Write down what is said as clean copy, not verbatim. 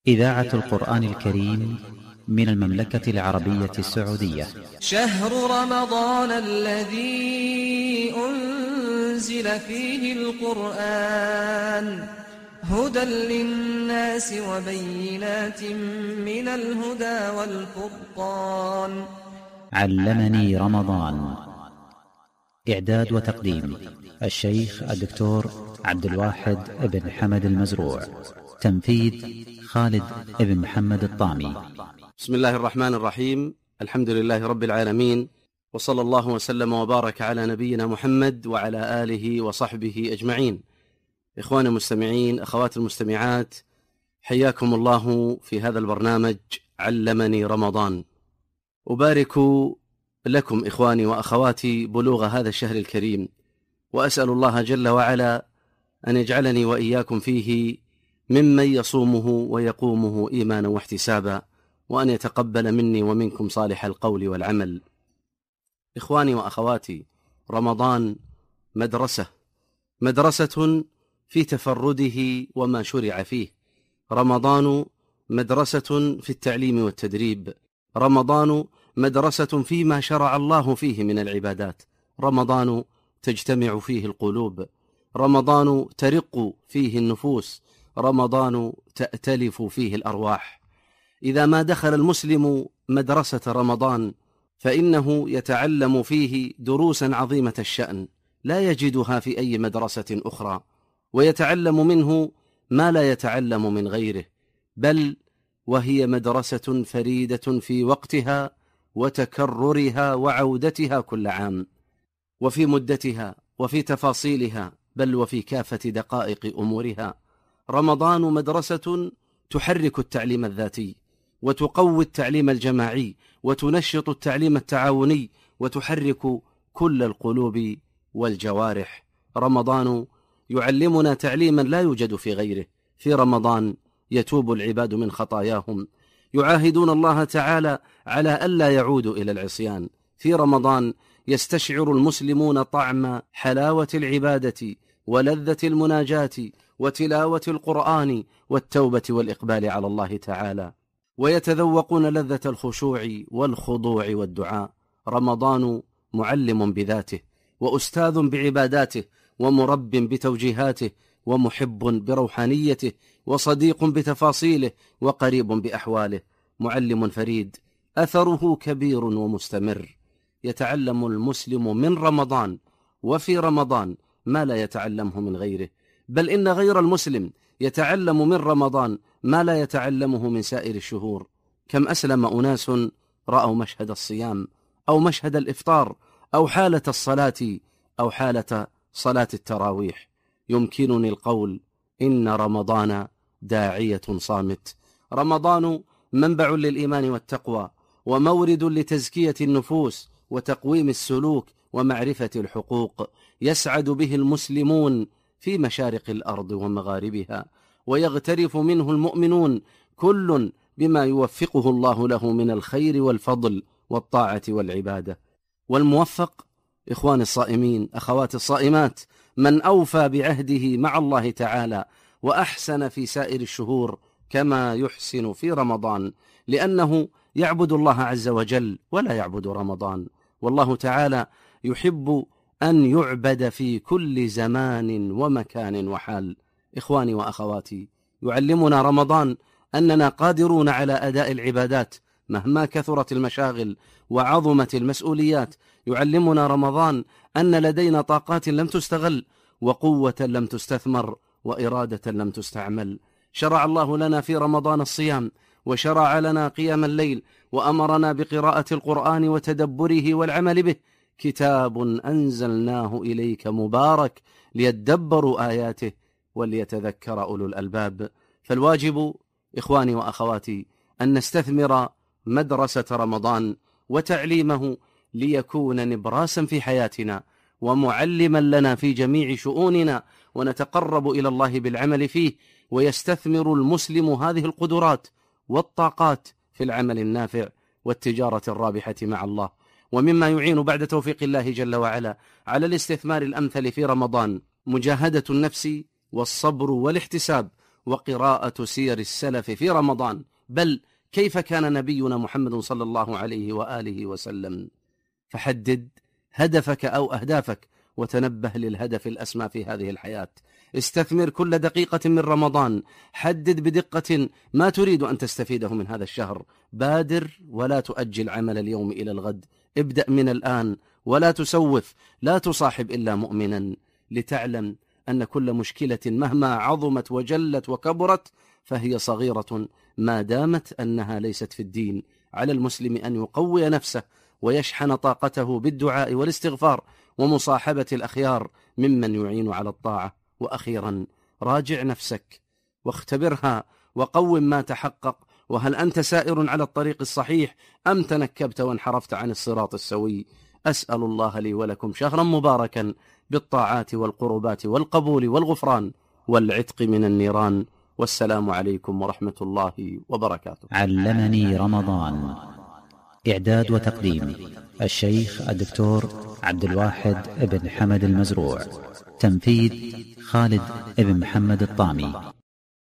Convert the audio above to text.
إذاعة القرآن الكريم من المملكة العربية السعودية. شهر رمضان الذي أنزل فيه القرآن هدى للناس وبينات من الهدى والفرقان. علمني رمضان. إعداد وتقديم الشيخ الدكتور عبد الواحد بن حمد المزروع. تنفيذ خالد بن محمد الطامي. بسم الله الرحمن الرحيم. الحمد لله رب العالمين، وصلى الله وسلم وبارك على نبينا محمد وعلى آله وصحبه أجمعين. إخواني المستمعين، أخوات المستمعات، حياكم الله في هذا البرنامج علمني رمضان. أبارك لكم إخواني وأخواتي بلوغ هذا الشهر الكريم، وأسأل الله جل وعلا أن يجعلني وإياكم فيه ممن يصومه ويقومه إيمانا واحتسابا، وأن يتقبل مني ومنكم صالح القول والعمل. إخواني وأخواتي، رمضان مدرسة في تفرده وما شرع فيه. رمضان مدرسة في التعليم والتدريب. رمضان مدرسة فيما شرع الله فيه من العبادات. رمضان تجتمع فيه القلوب. رمضان ترق فيه النفوس. رمضان تأتلف فيه الأرواح. إذا ما دخل المسلم مدرسة رمضان فإنه يتعلم فيه دروسا عظيمة الشأن لا يجدها في أي مدرسة أخرى، ويتعلم منه ما لا يتعلم من غيره، بل وهي مدرسة فريدة في وقتها وتكررها وعودتها كل عام، وفي مدتها وفي تفاصيلها، بل وفي كافة دقائق أمورها. رمضان مدرسة تحرك التعليم الذاتي، وتقوي التعليم الجماعي، وتنشط التعليم التعاوني، وتحرك كل القلوب والجوارح. رمضان يعلمنا تعليما لا يوجد في غيره. في رمضان يتوب العباد من خطاياهم، يعاهدون الله تعالى على ألا يعودوا إلى العصيان. في رمضان يستشعر المسلمون طعم حلاوة العبادة ولذة المناجاة وتلاوة القرآن والتوبة والإقبال على الله تعالى، ويتذوقون لذة الخشوع والخضوع والدعاء. رمضان معلم بذاته، وأستاذ بعباداته، ومرب بتوجيهاته، ومحب بروحانيته، وصديق بتفاصيله، وقريب بأحواله. معلم فريد أثره كبير ومستمر. يتعلم المسلم من رمضان وفي رمضان ما لا يتعلمه من غيره، بل إن غير المسلم يتعلم من رمضان ما لا يتعلمه من سائر الشهور. كم أسلم أناس رأوا مشهد الصيام أو مشهد الإفطار أو حالة الصلاة أو حالة صلاة التراويح. يمكنني القول إن رمضان داعية صامت. رمضان منبع للإيمان والتقوى، ومورد لتزكية النفوس وتقويم السلوك ومعرفة الحقوق. يسعد به المسلمون في مشارق الأرض ومغاربها، ويغترف منه المؤمنون، كل بما يوفقه الله له من الخير والفضل والطاعة والعبادة. والموفق إخواني الصائمين، أخواتي الصائمات، من أوفى بعهده مع الله تعالى وأحسن في سائر الشهور كما يحسن في رمضان، لأنه يعبد الله عز وجل ولا يعبد رمضان. والله تعالى يحب أن يعبد في كل زمان ومكان وحال. إخواني وأخواتي، يعلمنا رمضان أننا قادرون على أداء العبادات مهما كثرت المشاغل وعظمت المسؤوليات. يعلمنا رمضان أن لدينا طاقات لم تستغل، وقوة لم تستثمر، وإرادة لم تستعمل. شرع الله لنا في رمضان الصيام، وشرع لنا قيام الليل، وأمرنا بقراءة القرآن وتدبره والعمل به. كتاب أنزلناه إليك مبارك ليدبروا آياته وليتذكر أولو الألباب. فالواجب إخواني وأخواتي أن نستثمر مدرسة رمضان وتعليمه ليكون نبراسا في حياتنا ومعلما لنا في جميع شؤوننا، ونتقرب إلى الله بالعمل فيه. ويستثمر المسلم هذه القدرات والطاقات في العمل النافع والتجارة الرابحة مع الله. ومما يعين بعد توفيق الله جل وعلا على الاستثمار الأمثل في رمضان مجاهدة النفس والصبر والاحتساب وقراءة سير السلف في رمضان، بل كيف كان نبينا محمد صلى الله عليه وآله وسلم. فحدد هدفك أو أهدافك وتنبه للهدف الأسمى في هذه الحياة. استثمر كل دقيقة من رمضان، حدد بدقة ما تريد أن تستفيده من هذا الشهر. بادر ولا تؤجل عمل اليوم إلى الغد، ابدأ من الآن ولا تسوف، لا تصاحب إلا مؤمنا، لتعلم أن كل مشكلة مهما عظمت وجلت وكبرت فهي صغيرة ما دامت أنها ليست في الدين. على المسلم أن يقوي نفسه ويشحن طاقته بالدعاء والاستغفار ومصاحبة الأخيار ممن يعين على الطاعة. وأخيرا راجع نفسك واختبرها وقوم ما تحقق، وهل أنت سائر على الطريق الصحيح أم تنكبت وانحرفت عن الصراط السوي. أسأل الله لي ولكم شهرا مباركا بالطاعات والقربات والقبول والغفران والعتق من النيران. والسلام عليكم ورحمة الله وبركاته. علمني رمضان. إعداد وتقديم الشيخ الدكتور عبد الواحد بن حمد المزروع. تنفيذ خالد بن محمد الطامي.